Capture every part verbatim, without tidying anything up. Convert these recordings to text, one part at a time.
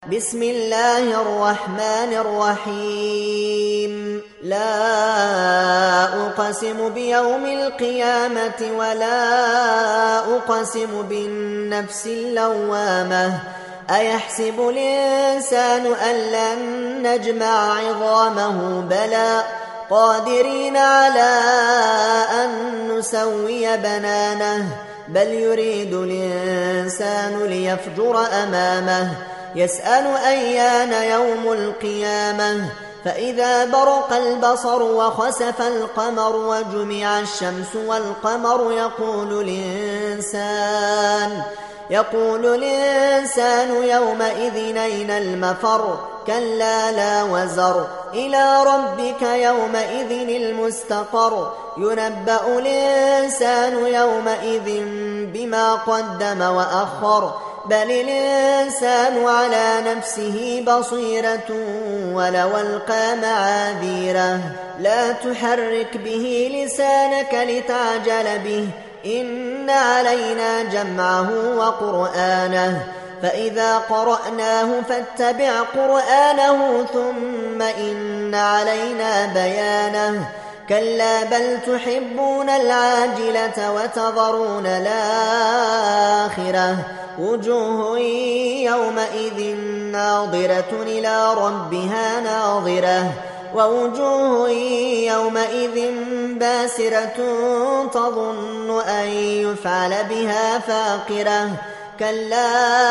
بسم الله الرحمن الرحيم لا أقسم بيوم القيامة ولا أقسم بالنفس اللوامة أيحسب الإنسان أن لن نجمع عظامه بلى قادرين على أن نسوي بنانه بل يريد الإنسان ليفجر أمامه يسأل أيان يوم القيامة فإذا برق البصر وخسف القمر وجمع الشمس والقمر يقول الإنسان يقول الإنسان يومئذ أين المفر كلا لا وزر إلى ربك يومئذ المستقر ينبأ الإنسان يومئذ بما قدم وأخر بل الإنسان على نفسه بصيرة ولو ألقى معاذيره لا تحرك به لسانك لتعجل به إن علينا جمعه وقرآنه فإذا قرأناه فاتبع قرآنه ثم إن علينا بيانه كلا بل تحبون العاجلة وتذرون الآخرة وجوه يومئذ ناظرة إلى ربها ناظرة ووجوه يومئذ باسرة تظن أن يفعل بها فاقرة كلا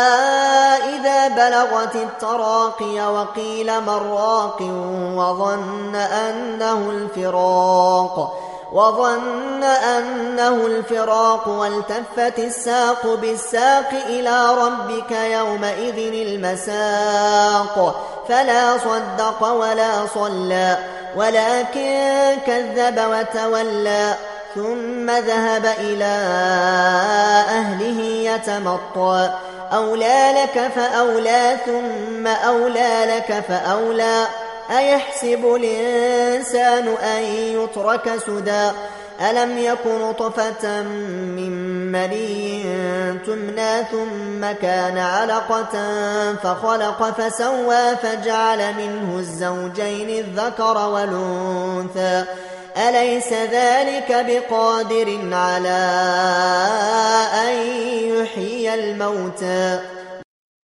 إذا بلغت التراقي وقيل من راق وظن أنه الفراق وظن أنه الفراق والتفت الساق بالساق إلى ربك يومئذ المساق فلا صدق ولا صلى ولكن كذب وتولى ثم ذهب إلى أهله يتمطى أولى لك فأولى ثم أولى لك فأولى أيحسب الإنسان أن يترك سدى ألم يك نطفة من مني تمنى ثم كان علقة فخلق فسوى فجعل منه الزوجين الذكر والأنثى أليس ذلك بقادر على أن يحيي الموتى